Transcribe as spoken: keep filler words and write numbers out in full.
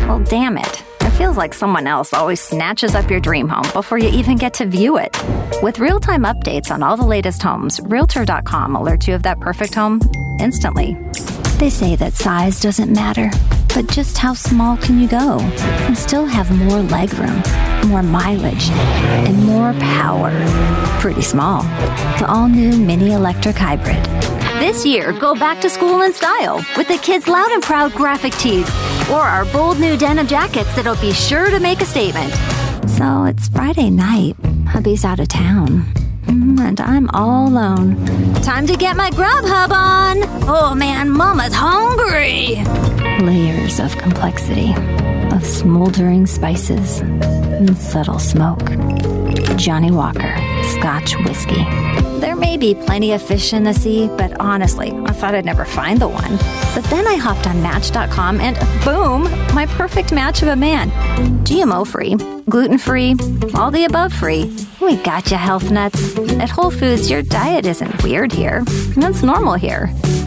Well, damn it. It feels like someone else always snatches up your dream home before you even get to view it. With real-time updates on all the latest homes, Realtor dot com alerts you of that perfect home instantly. They say that size doesn't matter, but just how small can you go and still have more legroom, more mileage, and more power? Pretty small. The all-new Mini Electric Hybrid. This year, go back to school in style with the Kids Loud and Proud graphic tees or our bold new denim jackets that'll be sure to make a statement. So it's Friday night. Hubby's out of town. And I'm all alone. Time to get my Grubhub on. Oh man, Mama's hungry. Layers of complexity, of smoldering spices and subtle smoke. Johnny Walker, Scotch whiskey. There may be plenty of fish in the sea, but honestly, I thought I'd never find the one. But then I hopped on Match dot com and boom, my perfect match of a man. G M O-free, gluten-free, all the above free. We got you, health nuts. At Whole Foods, your diet isn't weird here. It's normal here.